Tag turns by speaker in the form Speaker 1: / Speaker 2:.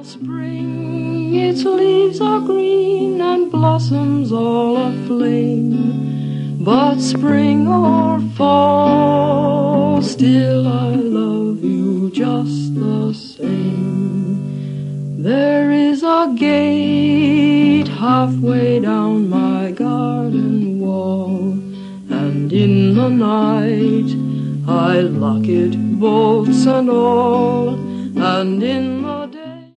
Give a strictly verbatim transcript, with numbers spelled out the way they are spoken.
Speaker 1: Spring, its leaves are green and blossoms all aflame. But spring or fall, still I love you just the same. There is a gate halfway down my garden wall, and in the night I lock it, bolts and all, and in the